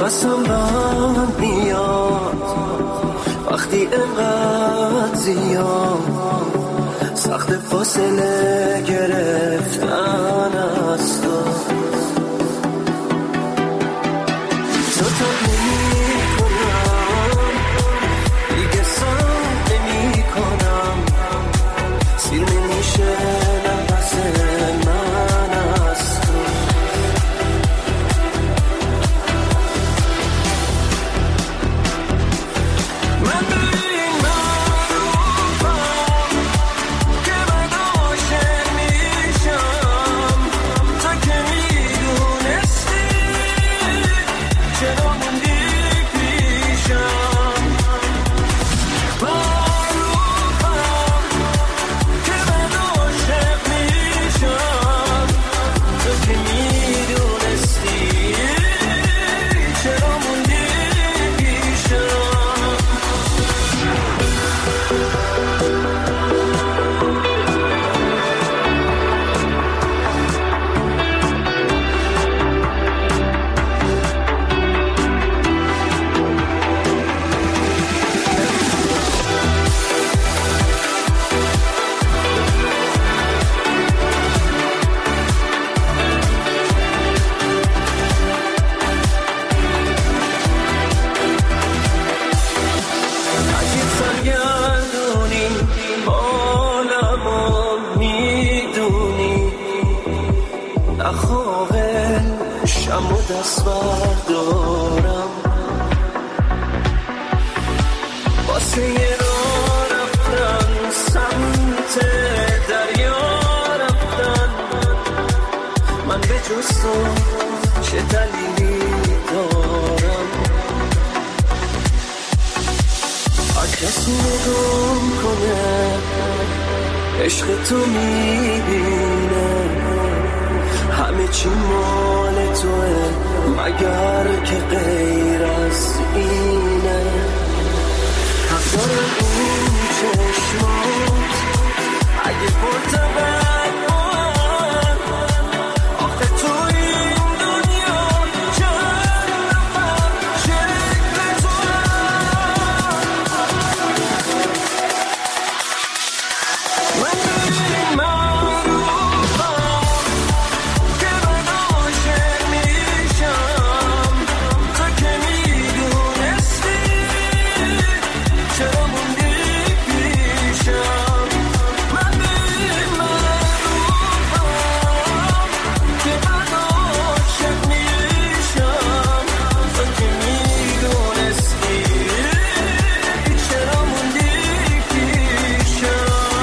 نفسم بند میاد وقتی انقدر زیاد سخت فاصله گرفتن از تو زودت نمی کنم دیگه سم نمی کنم سیر نمیشه نفس من از تو من ببین معروفم که من عاشق میشم تو که میدونستی چرا موندی پیشم معروفم که من عاشق میشم تو که میدونستی چرا موندی پیشم اگه سرگردونی حالمو میدونی نخواهه شم و دست بردارم واسه یه راه رفتن سمت دریا رفتن من به جز تو چه دلیلی دارم کسی نگم کنه عشق تو میبینه همه چی مال توه مگر که غیر از اینه حق دارم این چشمات اگه پرتبت من آخه تو این دنیا چند نفر شکل تو من ببین معروفم که من عاشق میشم تو که میدونستی چرا موندی پیشم من ببین معروفم که من عاشق میشم تو که میدونستی چرا موندی پیشم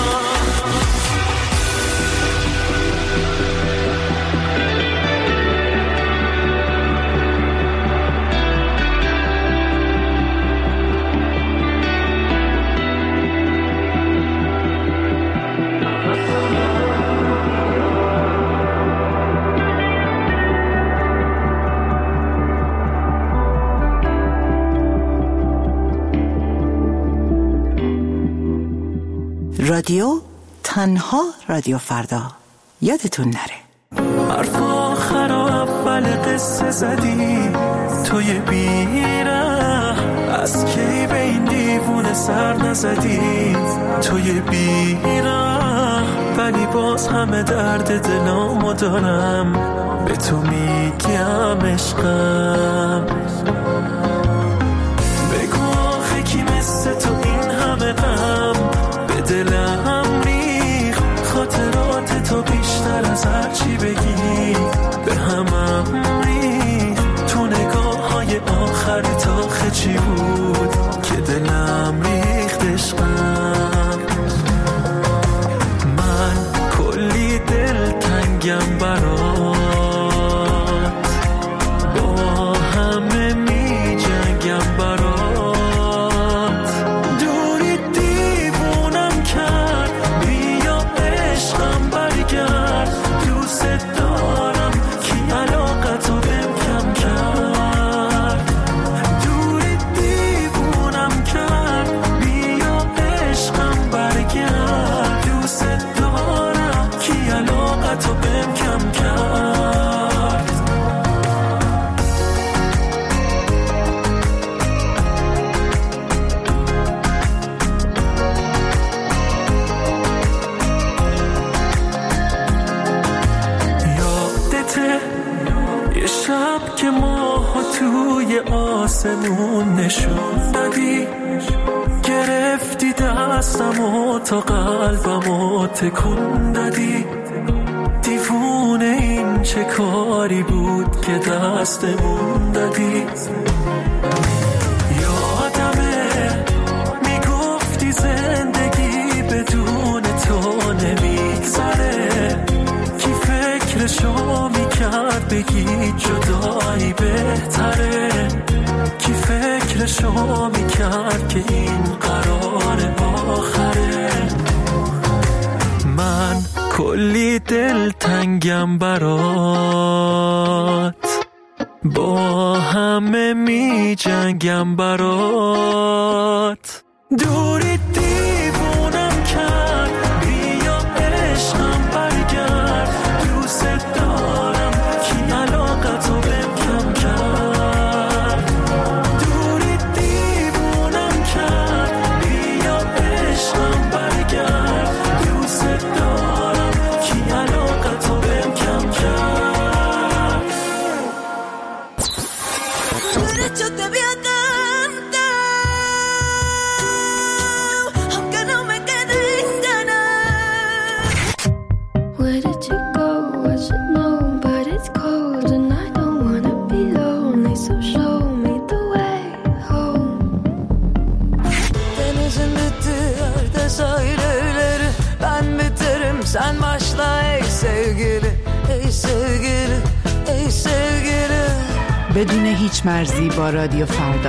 رادیو تنها رادیو فردا یادتون نره حرف آخر و اول قصه زدی توی بیره از کی به این دیوونه سر نزدی توی بیره ولی باز همه درد دلامو دارم به تو میگم عشقم بگو آخه کی مثل تو این همه غم به دلم ریخ خاطرات تو بیشتر از هر چی بگی به همم ریخ تو نگاه های آخرت آخه چی بود که دلم ریخت عشقم من کلی دل تنگم برات با همه می جنگم برات دوری دیوونم کرد بیا عشقم برگرد دوست دارم کی علاقتو بهم کم کرد دوری دیوونم کرد بیا عشقم برگرد دوست دارم کی علاقتو بهم کم کرد بالای آسمون نشون دادی، گرفتی دستمو تا قلبمو تکون دادی. دیوونه این چه کاری بود که دستمون دادی. یادمه میگفتی زندگی بدون تو نمیگذره، کی فکرشو میکرد بگی جدایی بهتره، کی فکرشو میکرد که این قرار آخره. من کلی دل تنگم برات، با همه می جنگم برات. دوری دیوونم کرد، بیا عشقم برگرد، دوست دارم کی علاقتو بهم کم کرد. دوری دیوونم کرد، بیا عشقم برگرد، دوست دارم کی علاقتو بهم کم کرد. Yo te voy a cantar, aunque no me queden ganas. Where did you go? I should know, but it's cold and I don't wanna be lonely, so show me the way home. Denizin bitti yerde sahilleri, ben biterim sen başla ey sevgili, ey sevgili, ey sevgili. بدون هیچ مرزی با رادیو فردا.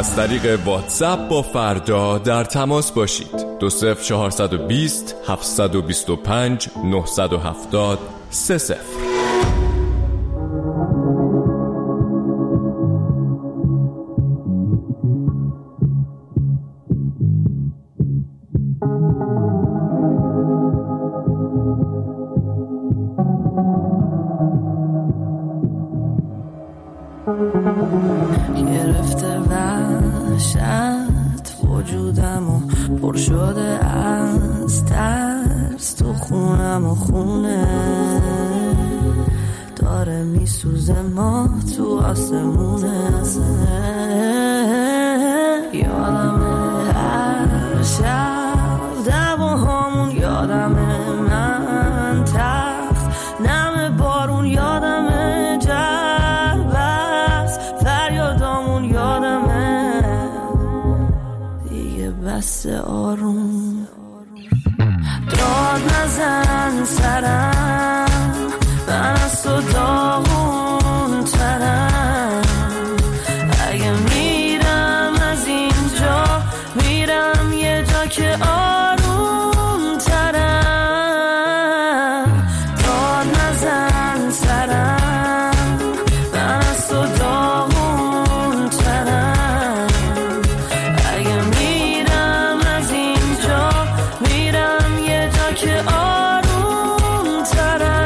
از طریق واتساپ با فردا در تماس باشید. 20420 725 970 30. گرفته وحشت وجودمو پر شده از ترس، تو خونم و خونه داره میسوزه، ماه تو آسمونه. یادمه هر شب دعواهامون، یادمه من تخت نم بارون، یادمه جربست فریادامون، یادمه دیگه بس آروم. داد نزن سرم، من از تو داغون ترم، اگه میرم از اینجا میرم یه جا که آروم ترم. داد نزن سرم، من از تو داغون ترم، اگه میرم از اینجا میرم یه جا که آروم ترم.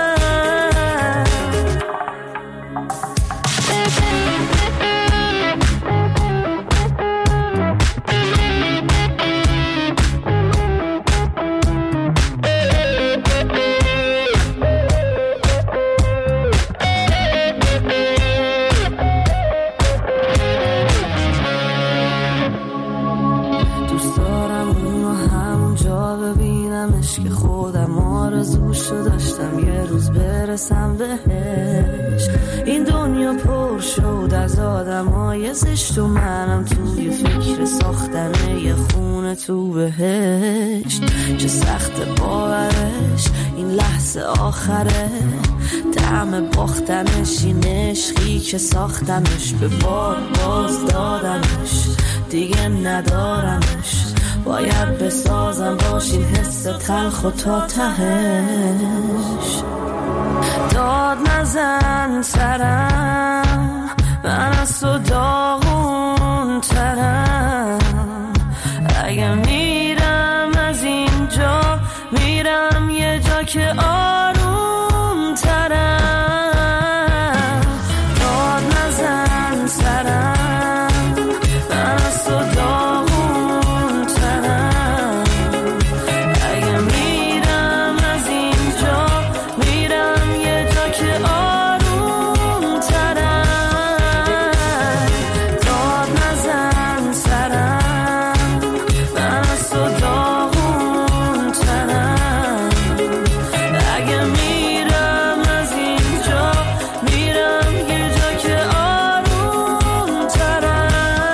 دوست دارم اونو همونجا ببینمش که خودم آرزوشو داشتم یه روز برسم بهش. این دنیا پر شد از آدمای زشت و منم توی فکر ساختن یه خونه تو بهشت. چه سخت باورش این لحظه آخره، طعم باختنش این عشقی که ساختمش، به بار باز دادمش دیگه ندارمش، باید بسازم باش این حس تلخ و تا تهش. داد نزن سرم، من از تو داغون ترم، اگه میرم از اینجا میرم یه جا که آروم ترم. داد نزن سرم، من از تو داغون ترم، اگه میرم از اینجا میرم یه جا که آروم ترم. داد نزن سرم، من از تو داغون ترم، اگه میرم از اینجا میرم یه جا که آروم ترم.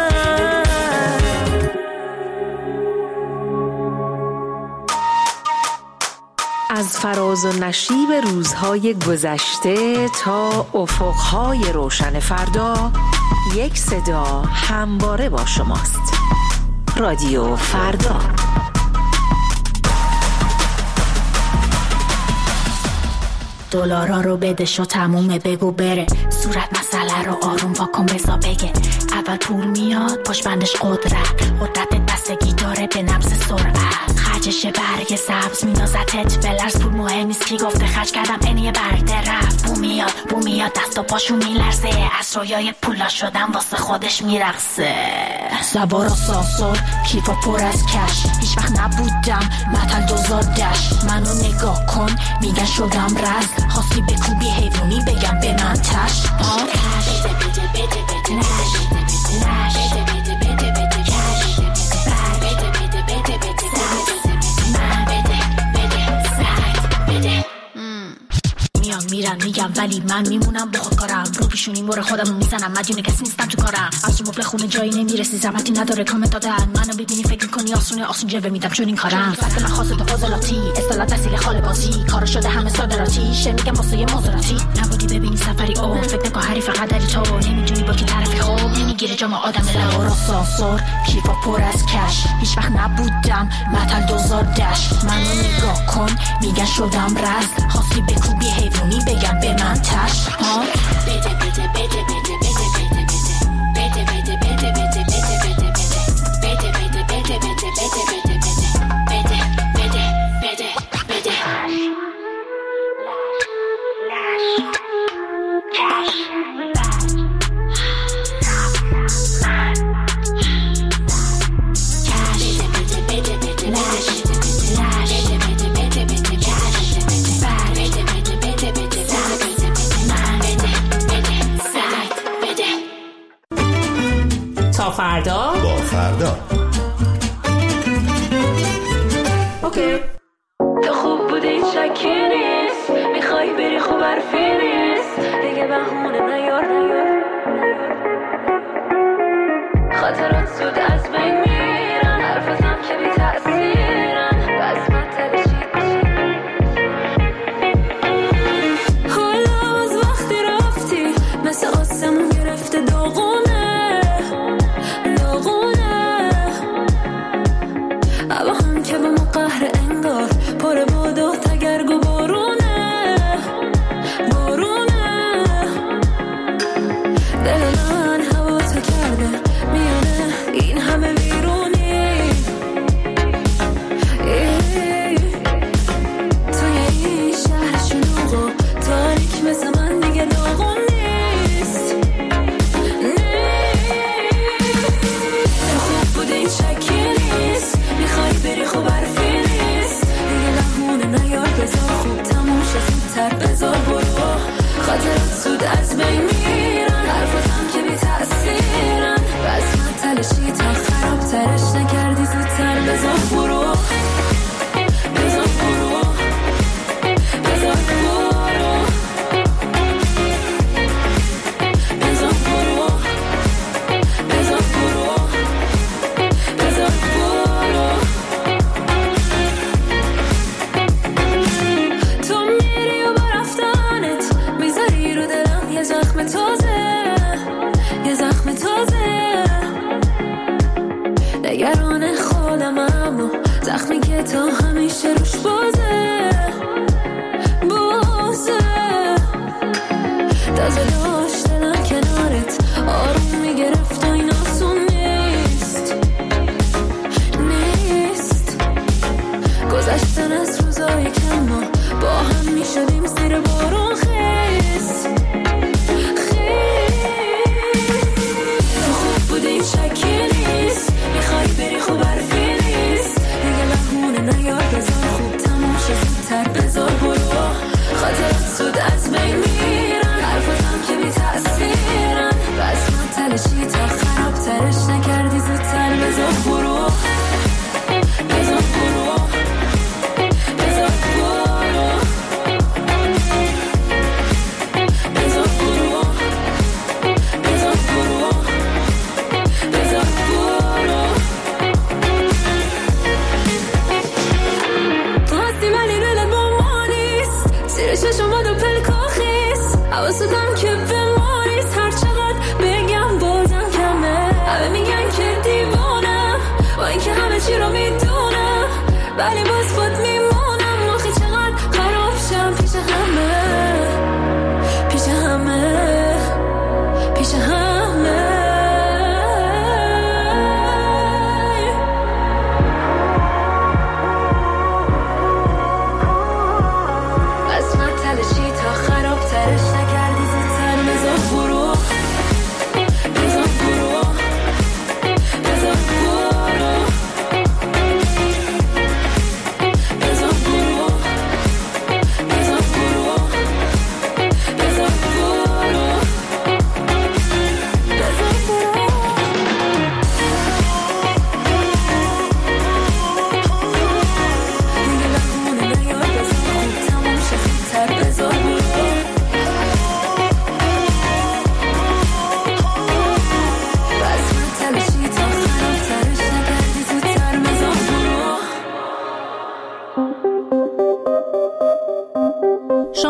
از فراز و نشیب روزهای گذشته تا افقهای روشن فردا، یک صدا همواره با شماست. رادیو فردا. دلارا رو بدش و تمومه بگو بره، صورت مسئله رو آروم واکن بزا بگه. اول پول میاد پاش بندش قدرت بستگی داره به نبض سرعت. خرجش برگ سبز مینازتت بلرز، پول مهم نیست کی گفته خرج کردم اینیه برده رفت. بو میاد دست و پاشو میلرزه، از رویای پولا شدم واسه خودش میرقصه. زبارا ساسور کیفا پر از کش، هیچ وقت نبودم متل دوزادش. منو نگاه کن میگن شدم رز، خواستی بکوبی حیوانی بگم به من تش. میان میرن دارن میگم ولی من میمونم با خودکارم، رو پیشونی مور خودمو میزنم، مدیون کسی نیستم تو کارم، از تو مبل خونه جایی نمیرسی، زحمتی نداره کامنت دادن، منو ببینی فکر کنی آسونه جلوه میدم چون این کارم، فرق من خاصه تو فاضلاتی، اصطلاح وسیله خاله بازی، کارو شده همه صادراتی، شه میگم واسه یه مزاراتی، نبودی ببینی سفری او، فکر نکن حریف قدری تو، نمیدونی با کی طرفی خوب، نمیگیره جام آدم لورا سانسور، کیفا پر از کش، هیچ وقت نبودم متل 2000 دش، منو نگاه کن میگن شدم رست، خواستی بکوبی حیوانی بگم به من تش، ها بده بده بده بده فردا با فردا. اوکی. تو خوب بودی شکی نیست، میخوای بری خوب حرفی نیست، دیگه بهونه نیار خاطرات زود از بین میرن، حرفتم که بی تأثیرن، بس من تلشید حالا از وقتی رفتی مثل آسمون گرفته داغونه هوا هم که به ما قهر انگار پر باد و تگرگ و بارونه دل من هوا تو کرده میونه این همه ویرونی توی این شهر شلوغ و تاریک مثل من دیگه داغون نیست تو خوب بودی شکی نیست، میخوای بری خوب حرفی نیست، دیگه لحونه نیار بذار خوب تموم شه زودتر بذار برو، خاطرات زود از بین میرن، حرفتم که بی تأثیرن، بس من تلشی تا خراب ترش نکردی زودتر بذار برو بذار برو بذار برو بذار برو بذار برو بذار برو تو میری و با رفتنت میذاری رو دلم یه زخم تازه نگران خودم اما زخمی که تا همیشه روش بازه تازه داشت دلم کنارت آروم میگرفت و این آسون نیست گذشتن از روزایی که ما با هم میشدیم زیر بارون خیز تو خوب بودی شکی نیست، میخوای بری خوب حرفی نیست، دیگه لحونه نیار بذار خوب تموم شه زودتر بذار برو، خاطرات زود از بین میرن، حرفتم که بی تأثیرن، بس من تلشی تا خراب ترش نکردی زودتر بذار برو بذار برو بذار برو بذار برو بذار برو بذار برو خواستی ولی دلت با ما نیست، زیر چشمات و پلکا خیس، حواستم که به ما نیست، هر چقدر بگم بازم کمه، همه میگن که دیوانم با اینکه همه چی رو میدونم، ولی باز خود میمونم، آخه چقدر خراب شم پیش همه پیش همه پیش همه، بس من تلشی تا خراب ترش نکردی زودتر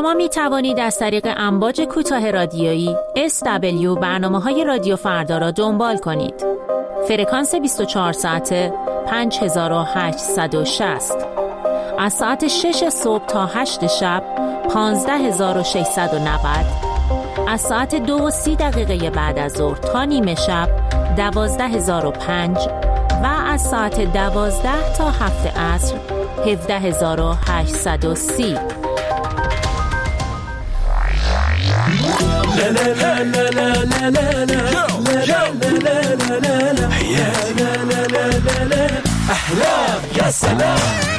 شما می توانید از طریق امواج کوتاه رادیویی SW برنامه‌های رادیو فردا را دنبال کنید. فرکانس 24 ساعته 5860. از ساعت 6 صبح تا 8 شب 15690. از ساعت 2:30 بعد از ظهر تا نیمه شب 12005 و از ساعت 12 تا 7 عصر 17830. احلام یا سلام.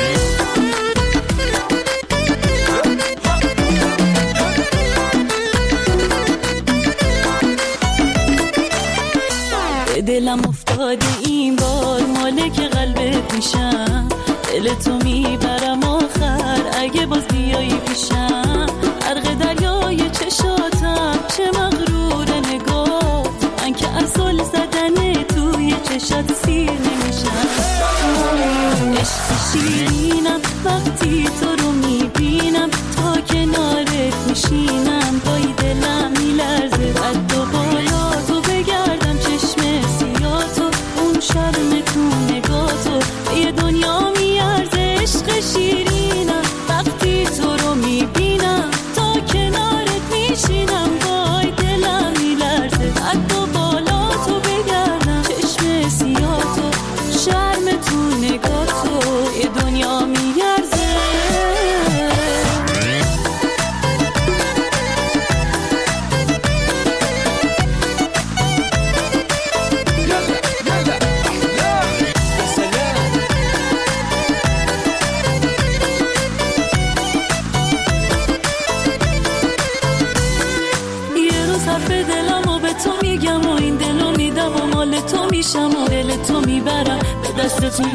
دلم افتاده این بار مالک قلبت میشم، دل تو میبرم آخر اگه باز بیایی پیشم. غرق دریای چشاتم چه مغرور نگاه، من که اصل زدن توی چشات سیر نمیشم. عشق شیرینم وقتی تو رو میبینم، تا کنارت میشینم پای دلم میلرزه. رد و بالا تو بگردم چشم سیاتو، اون شرم تو نگاتو یه دنیا میارزه. عشق شیرینم وقتی تو رو میبینم، تا کنارت میشینم پای دلم میلرزه. رد و بالا تو بگردم چشم سیاتو، شرم تو نگاتو یه دنیا میارزه. تو میشم و دل تو میبرم به دست تو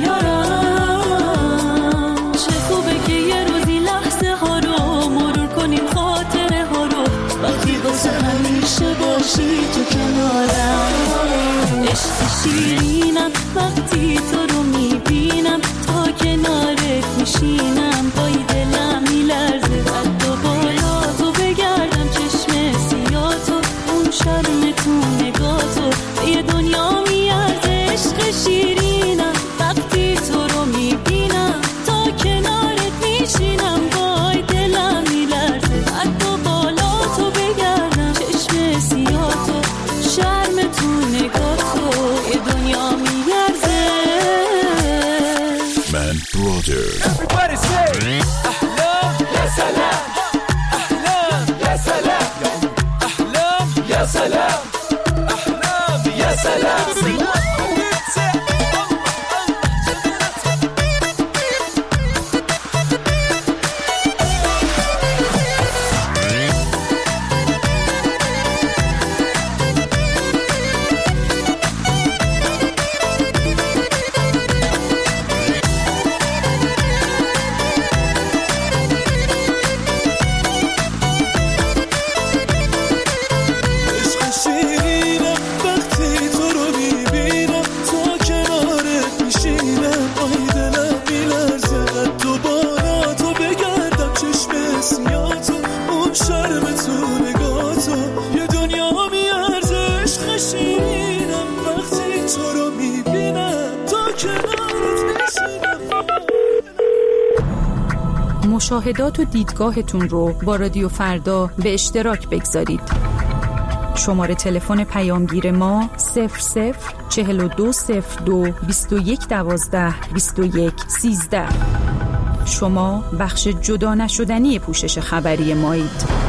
یارم. چه خوبه که یه روزی لحظه ها رو مرور کنیم، خاطره ها رو، وقتی واسه همیشه باشی تو کنارم. عشق شیرینم وقتی تو رو میبینم، تا کنارت میشینم پای دلم میلرزه. رد و بالا تو بگردم چشم سیاتو، اون شرم تو نگاتو یه دنیا میارزه. عشق شیرینم وقتی تو رو میبینم، تا کنارت میشینم پای دلم میلرزه. رد و بالا تو بگردم چشم سیاتو، شرم تو نگاتو یه دنیا میارزه. من برادر. Everybody say احلام یا سلام، احلام یا سلام، احلام یا سلام، احلام یا سلام. مشاهدات و دیدگاهتون رو با رادیو فردا به اشتراک بگذارید. شماره تلفن پیامگیر ما 004202 2112 2113. شما بخش جدا نشدنی پوشش خبری مایید.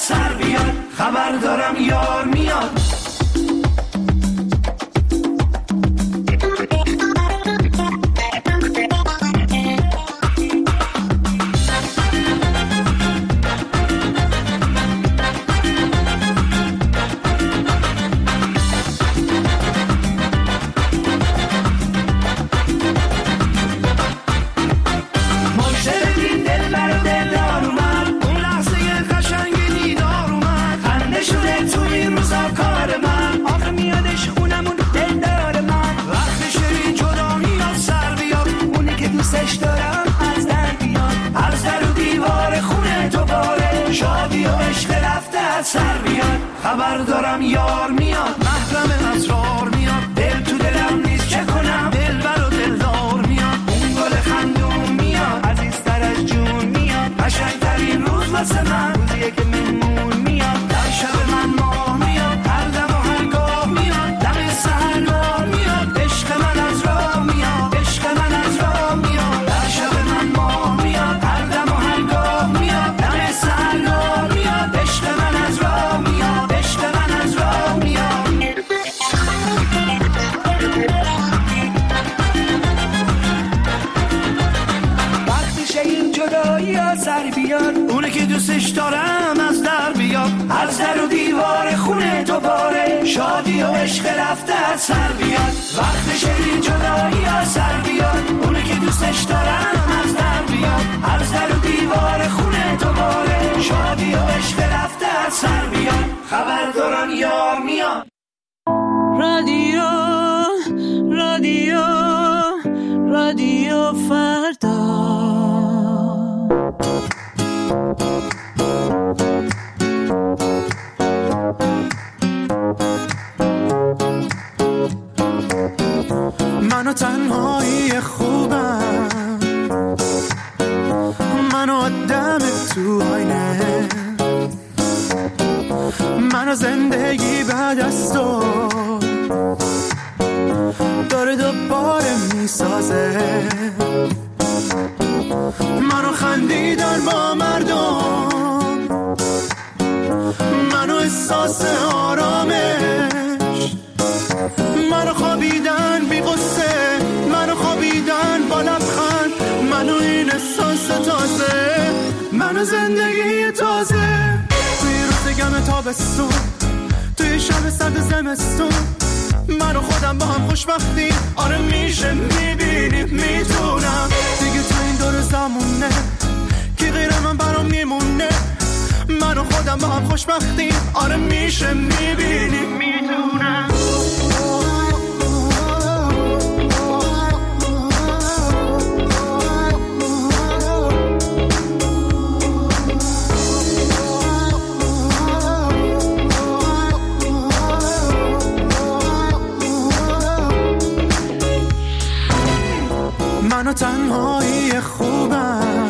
سر بیاد، خبر دارم یار میاد. سر بیاد، خبر دارم یار میاد، محرم اسرار میاد، دل تو دلم نیست چه کنم، دلبر و دلدار میاد، اون گل خندون میاد، عزیزتر از جون میاد، قشنگترین روز واسه من روزیه که مهمون میاد، در شب من ماه میاد، هر دم و هر گاه میاد، دم سحرگاه میاد، عشق من از راه میاد، عشق من از راه میاد، در شب من ماه میاد، هر دم و هر گاه میاد، دم سحرگاه میاد، عشق من از راه میاد، عشق من از راه میاد. وقتشه این جدایی ها سر بیاد، اونه که دوستش دارم از در بیاد، از در و دیوار خونه دوباره شادی و عشق رفته از سر بیاد. وقتشه این جدایی ها سر بیاد، اونه که دوستش دارم از در بیاد، از در و دیوار خونه دوباره شادی و عشق رفته از سر بیاد، خبر دارم یار میاد. رادیو رادیو رادیو فردا. منو تنهایی خوبم، منو آدم تو آینه، منو زندگی بعد از تو داره دوباره میسازه، منو خندیدن با مردم، منو احساس آرامش، منو خوابیدن بی غصه، منو خوابیدن با لبخند، منو این احساس تازه، منو زندگی تازه. توی روز گم تابستون، توی شب سرد زمستون، من و خودم با هم خوشبختیم، آره میشه میبینیم میتونم دیگه تو این دور زمونه کی غیر من برام میمونه، من و خودم با هم خوشبختیم، آره میشه میبینیم میتونم. منو تنهایی خوبم،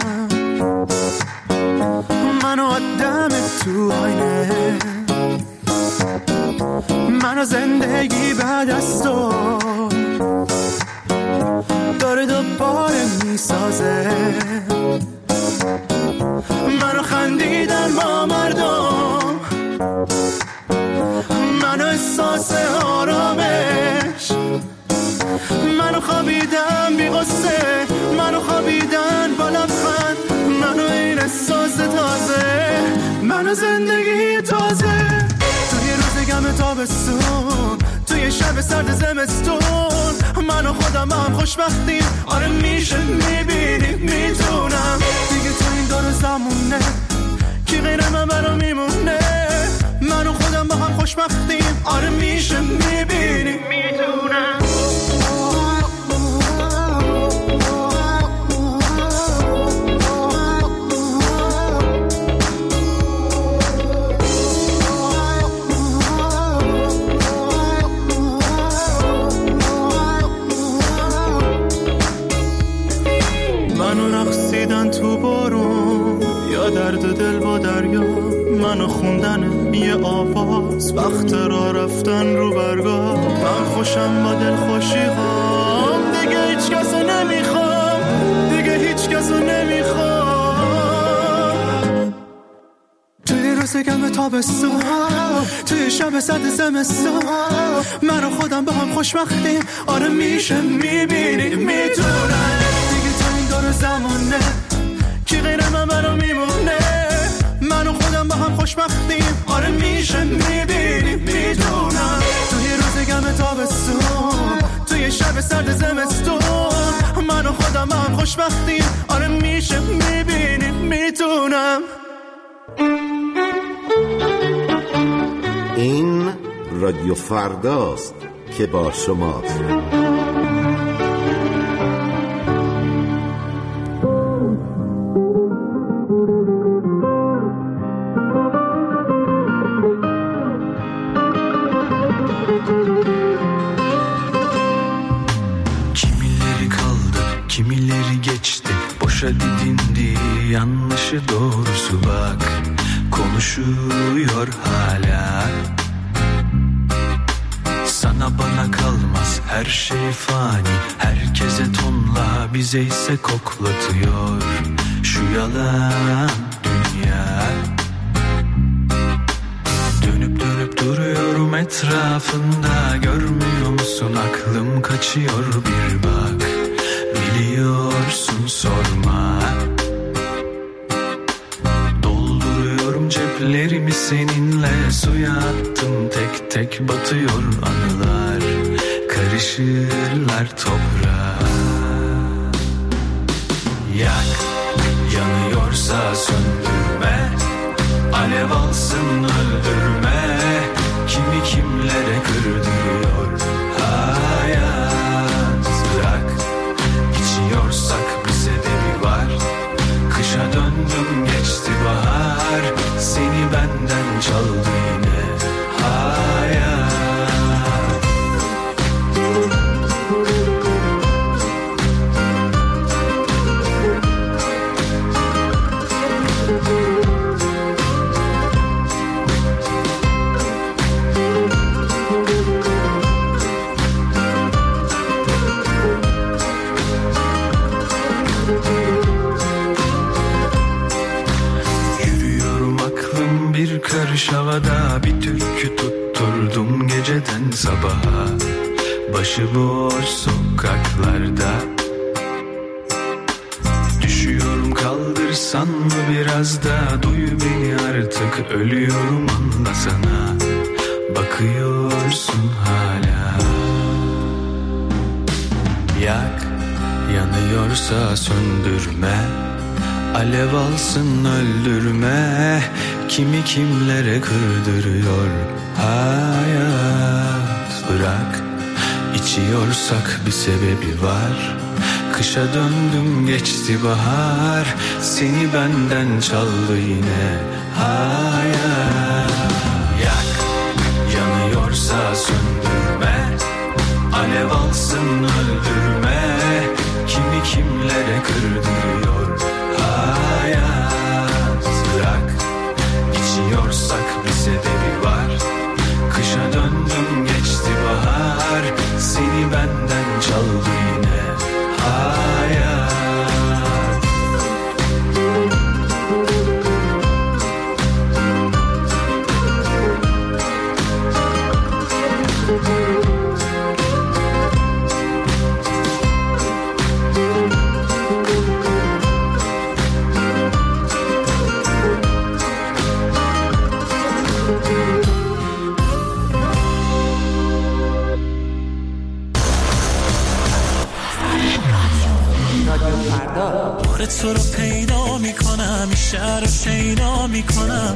منو آدم تو آینه، منو زندگی بعد از تو داره دوباره میسازه، منو خندیدن با مردم، منو احساس آرامش، منو خوابیدن بی غصه، منو خوابیدن با لبخند، منو این احساس تازه، منو زندگی تازه. توی روز گم تابستون، توی شب سرد زمستون، منو خودم با هم خوشبختیم، آره میشه میبینیم میتونم دیگه تو این دور زمونه کی غیر من برام میمونه، منو خودم با هم خوشبختیم، آره میشه میبینیم میتونم. تو بارون یا درد دل با دریا، منو خوندن یه آواز، وقت را رفتن رو برگاه، من خوشم با دل خوشی هام، دیگه هیچ کسو نمیخوام، دیگه هیچ کسو نمیخوام. توی روز گرم تابستون توی شب سرد زمستون من و خودم با هم خوشبختیم. آره میشه میبینی میدونم دیگه تا این دور زمونه کی غیر من برام میمونه. من و خودم با هم خوشبختیم. آره میشه میبینی میدونم توی روز گرم تابستون توی شب سرد زمستون من و خودم با هم خوشبختیم. آره میشه میبینی میدونم. این رادیو فرداست که با شماست. Kimileri kaldı, kimileri geçti. Boşa didindi, yanlışı doğrusu bak. Konuşuyor hala. Sana bana kalmaz her şey fani. Herkese tonla bize ise koklatıyor şu yalan dünya. Dönüp dönüp duruyorum etrafında. Görmüyor musun aklım kaçıyor bir bak. Biliyorsun sorma. Ceplerimi seninle suya attım. Tek tek batıyor anılar. Karışırlar toprağa. Yak, yanıyorsa söndürme. Alev alsın öldürme. Kimi kimlere kırdırıyor hayat. Bırak, içiyorsak bir sebebi var. Kışa döndüm geçti bahar. Seni benden çaldı yine hayat. Bir karış havada bir türkü tutturdum geceden sabaha. Başıboş sokaklarda düşüyorum, kaldırsan mı biraz da? Duy beni artık, ölüyorum anlasana. Bakıyorsun hala. Yak, yanıyorsa söndürme. Alev alsın öldürme. Kimi kimlere kırdırıyor hayat. Bırak, içiyorsak bir sebebi var. Kışa döndüm geçti bahar. Seni benden çaldı yine hayat. Yak, yanıyorsa söndürme. Alev alsın öldürme. Kimi kimlere kırdırıyor hayat. Bırak, içiyorsak bir sebebi var. Kışa döndüm geçti bahar. Seni benden çaldı yine hayat. تو رو پیدا میکنم، این شهر رو شیدا میکنم.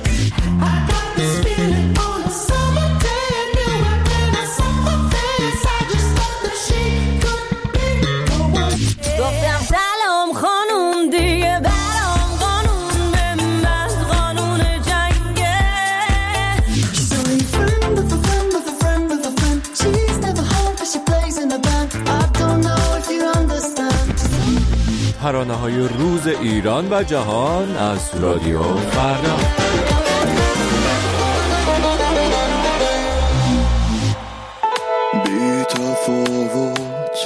گفتم سلام خانوم دیگه برام قانون به من قانون جنگه. She's only a friend of a friend of a friend of a friend. She's never home cause she plays in a band. I don't know if you understand. ترانه‌های روز ایران و جهان از رادیو فردا. بی تفاوت،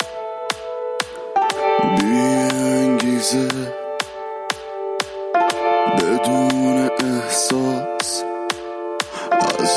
بی انگیزه، بدون احساس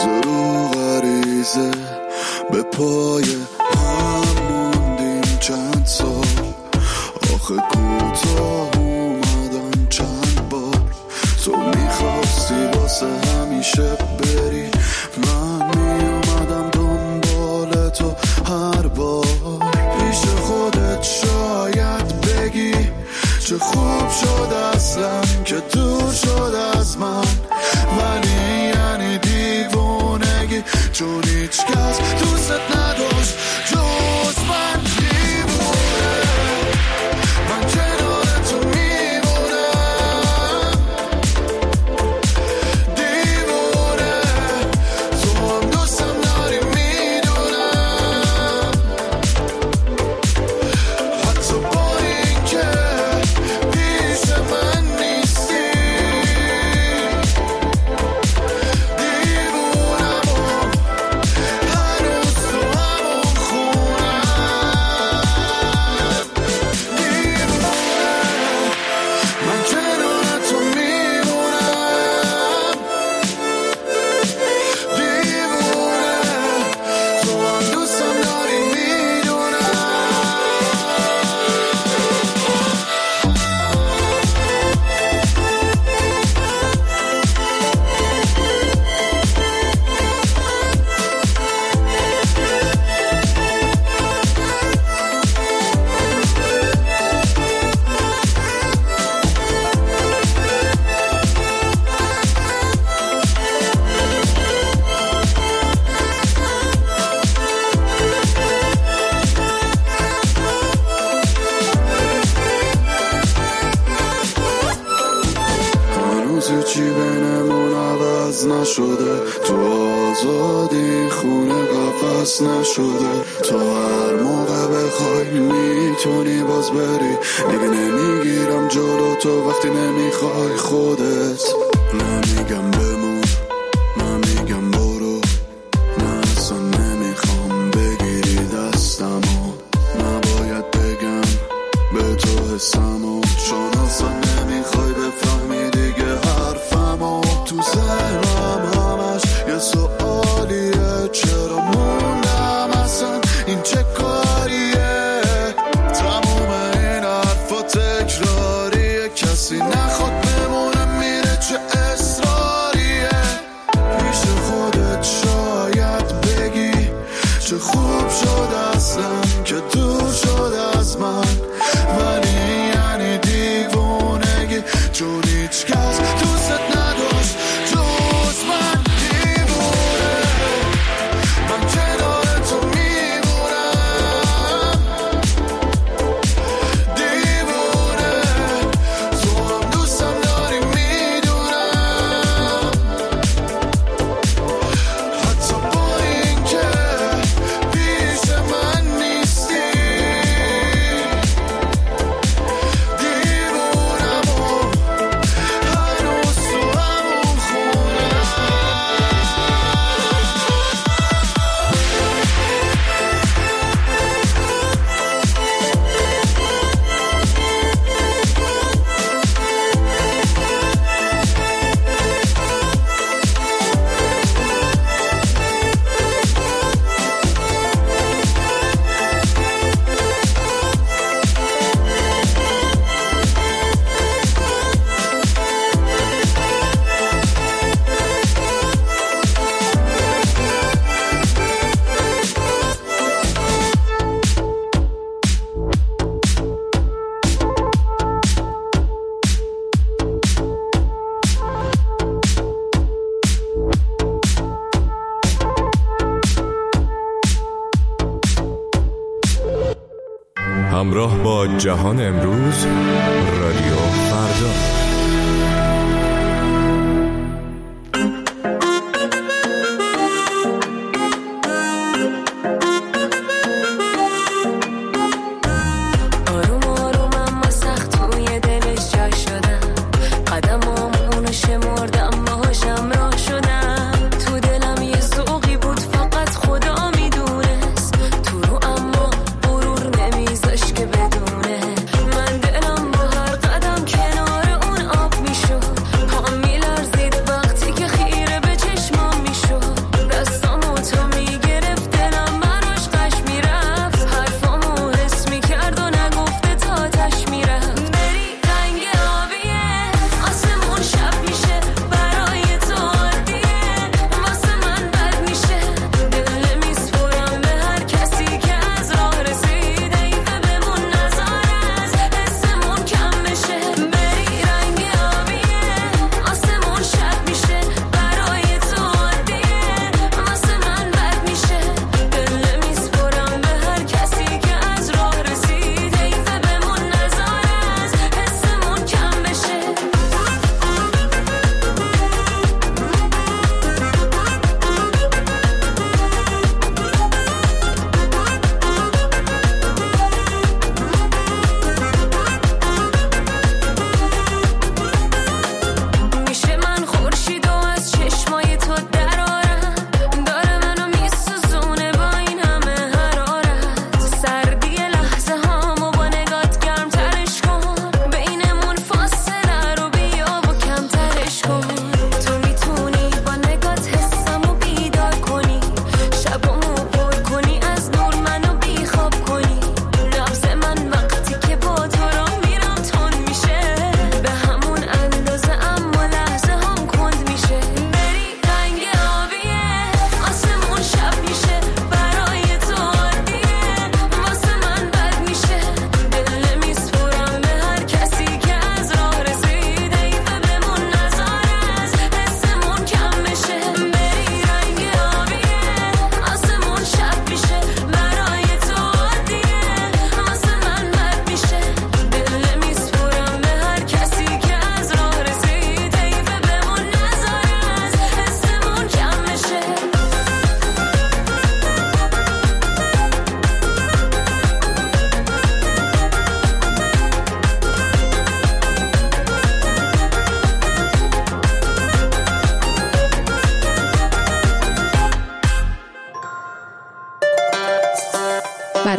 زرو غریزه به پای هم موندیم چند سال، آخه کوتاه اومدن چند بار. تو میخواستی واسه همیشه بری، من میومدم دنبال تو هر بار. پیش خودت شاید بگی چه خوب شد اصلا که دور شد از من، ولی یعنی دیوونگی، چون هیچ کس دوست نداشت جز من. دیوونه من کنار تو میمونم، دیوونه تو هم دوستم داری میدونم، حتی با این که پیش من نیستی. دیوونم و هنوز تو همون خونم، دیوونه من کنار تو میمونم، دیوونه تو هم دوستم داری میدونم. هنوز هیچی بینمون عوض نشده، تو آزادی خونه قفص نشده. تو هر موقع بخوای میتونی باز بری، دیگه نمیگیرم جلو تو وقتی نمیخوای خودت. نمیگم بمون، نمیگم برو، نه اصلا نمیخوام بگیری دستمو. نباید بگم به تو حسمو، چون اصلا نمیخوای بفهمی دیگه حرفمو. تو ذهنم همش یه سوالیه، چرا موندم اصلا این چه کاریه؟ تموم این حرفا تکراریه، کسی نخواد بمونه میره، چه اصراریه. پیش خودت شاید بگی چه خوب شد اصلا که دور شد از من، ولی یعنی دیوونگی، چون هیچ کس دوست نداشت جز من. دیوونه من کنار تو میمونم، دیوونه تو هم دوستم داری میدونم، حتی با این که پیش من نیستی. دیوونم و هنوز تو همون خونم. همراه با جهان امروز، رادیو فردا. آروم آروم اما سخت توی دلش جای شدم، قدمام اونو شمردم باهاشم راه شدم. تو دلم یه ذوقی بود فقط خدا میدونست، تو رو اما غرور نمیذاش که بدونه. من دلم با هر قدم کنار اون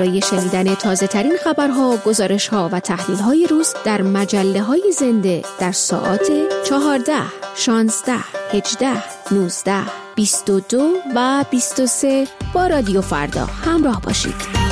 برای شنیدن تازه ترین خبرها، گزارش‌ها و تحلیل‌های روز در مجله‌های زنده در ساعات 14، 16، 18، 19، 22 و 23 با رادیو فردا همراه باشید.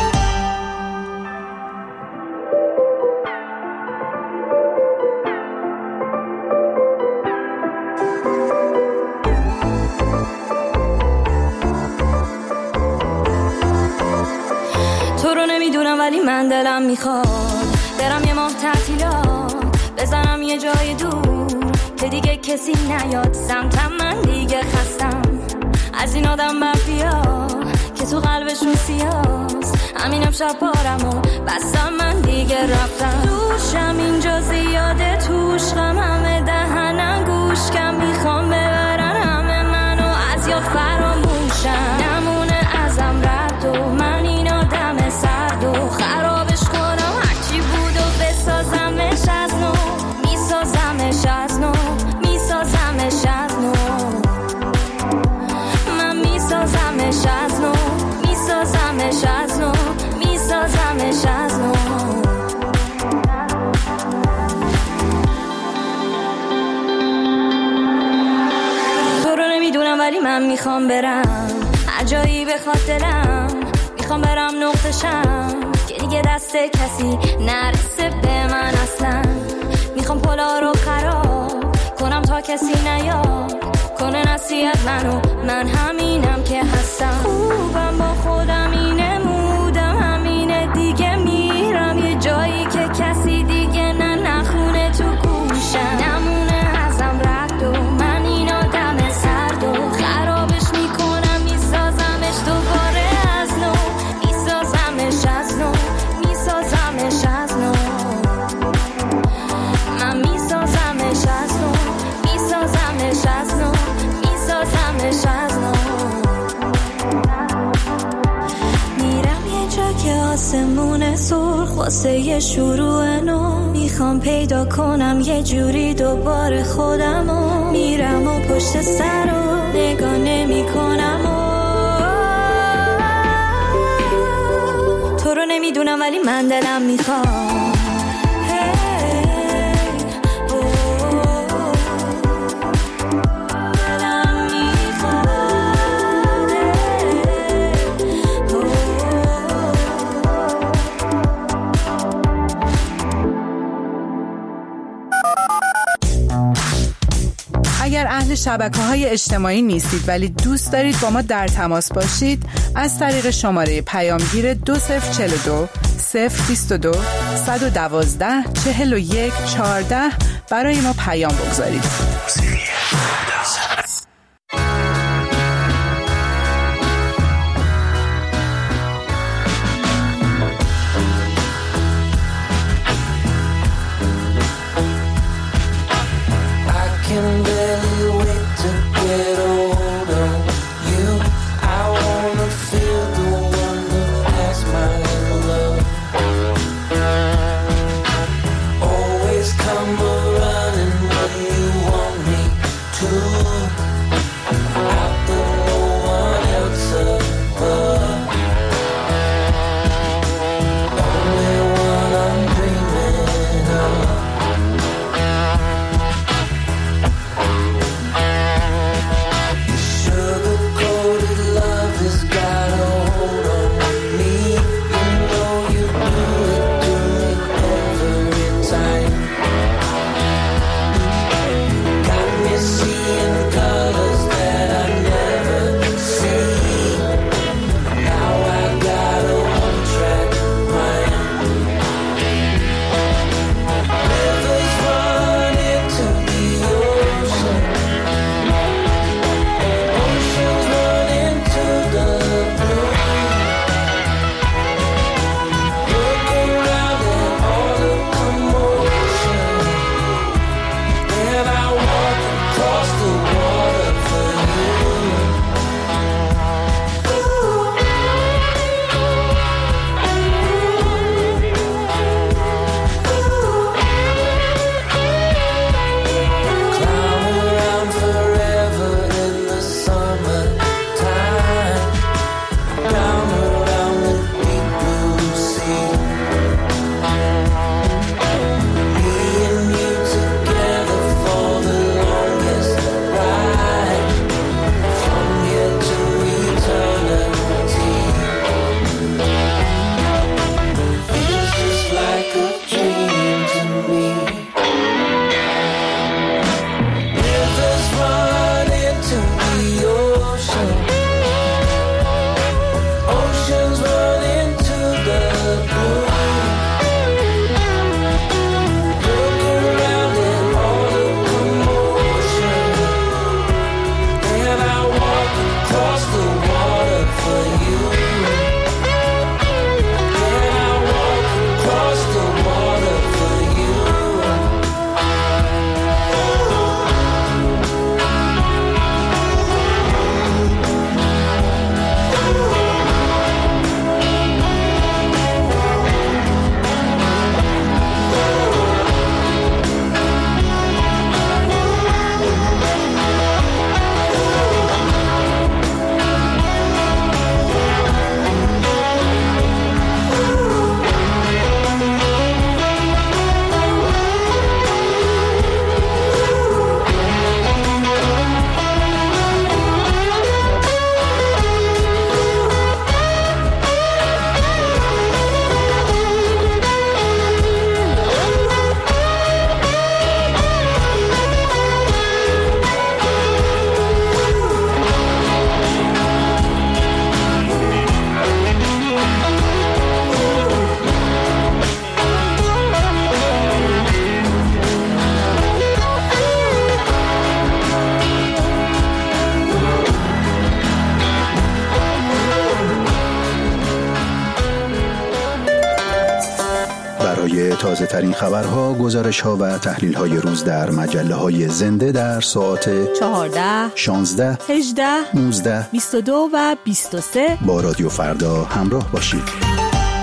ولی من دلم میخواد برم یه ماه تعطیلات بزنم یه جای دور که دیگه کسی نیاد سمتم. من دیگه خستم از این آدم مافیا که تو قلبشون سیاست. همین امشب پارم و بستم، من دیگه رفتم. دوشم اینجا زیاده، توش غم همه دهنم گوش کم میخوام ببرن همه منو از یاد فراموشم. نمونه ازم رد و من این آدم سرد و خرابش کنم هرچی بود و بسازمش از نو. میسازمش از نو، میسازمش از نو. من میسازمش از نو، میسازمش از نو، میسازمش از نو. تو رو نمیدونم ولی من میخوام برم هر جایی بخواد دلم. میخوام برم نقطشم که دیگه دست کسی نرسه به من اصلا. میخوام پلا رو خراب کنم تا کسی نیاد کنه نصیحت منو. من همینم که هستم، خوبم با خودم اینه مودم همینه دیگه. میرم یه جایی که کسی دیگه نخونه تو گوشم. نمونه ازم رد و من این آدم سرد و خرابش میکنم. میسازمش دوباره از نو، میسازمش از نو، میسازمش از نو. من میسازمش از نو، میسازمش از نو، میسازمش از نو. میرم یه جا که آسمون سرخ واسه یه شروع نو. میخوام پیدا کنم یه جوری دوباره خودمو. میرم و پشت سر رو نگاه نمی کنم تو رو نمیدونم ولی من دلم میخوام. اگر اهل شبکه‌های اجتماعی نیستید ولی دوست دارید با ما در تماس باشید، از طریق شماره پیامگیر 2042 022 112 41 14 برای ما پیام بگذارید. برای تازه ترین خبرها، گزارش ها و تحلیل های روز در مجله های زنده در ساعت 14 16 18 19 22 و 23 با رادیو فردا همراه باشید.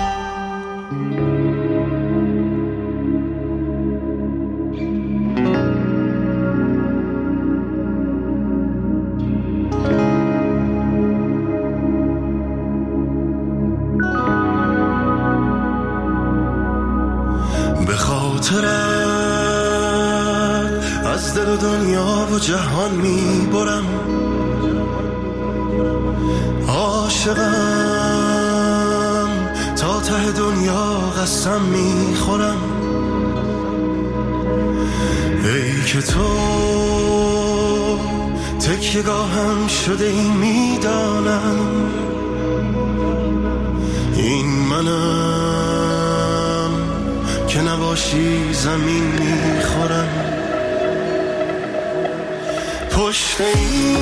از دل و دنیا و جهان میبرم، عاشقم تا ته دنیا قسم میخورم. ای که تو تکیه‌گاهم شده ای میدانم، این منم که نباشی زمین میخورم. پشت این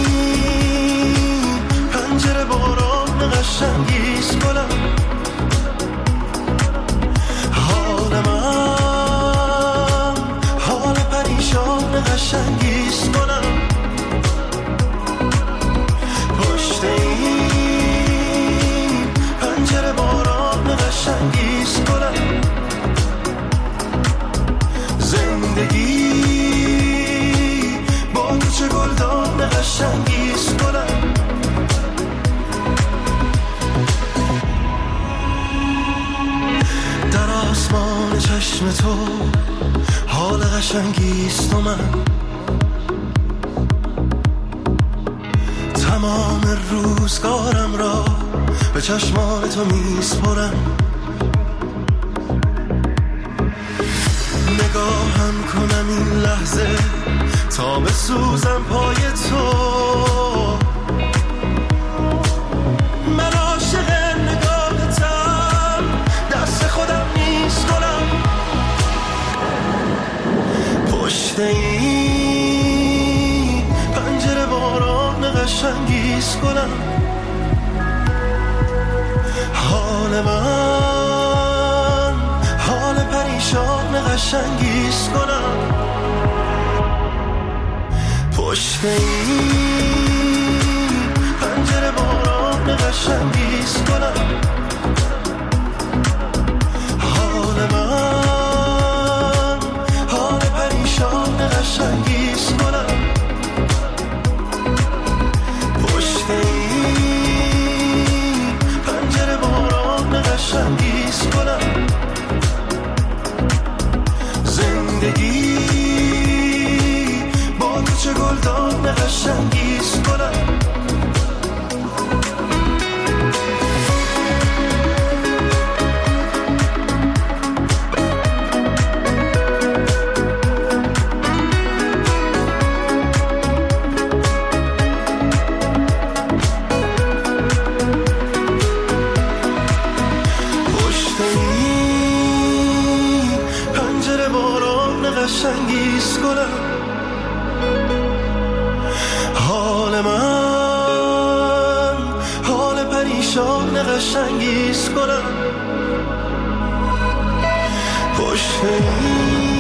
پنجره باران قشنگیست گلم، حال من حال پریشان قشنگیست گلم. پشت این پنجره باران قشنگیست گلم. زندگی چه گلدان قشنگیست گلم. در آسمان چشم تو حال قشنگیست و من تمام روزگارم را به چشمان تو میسپرم. نگاهم کنم این لحظه تا بسوزم پای تو، من عاشق نگاهتم، دست خودم نیست گلم. پشت این پنجره باران قشنگیست گلم، حال من حال پریشان قشنگیست گلم. پشت این پنجره باران قشنگیست گلم، حال من حال پریشان قشنگیست گلم. پشت این پنجره باران قشنگیست گلم. زندگی چه گلدان قشنگیست گلم. پشت این پنجره باران قشنگیست گلم، حال من حال پریشان قشنگیست گلم. پشت این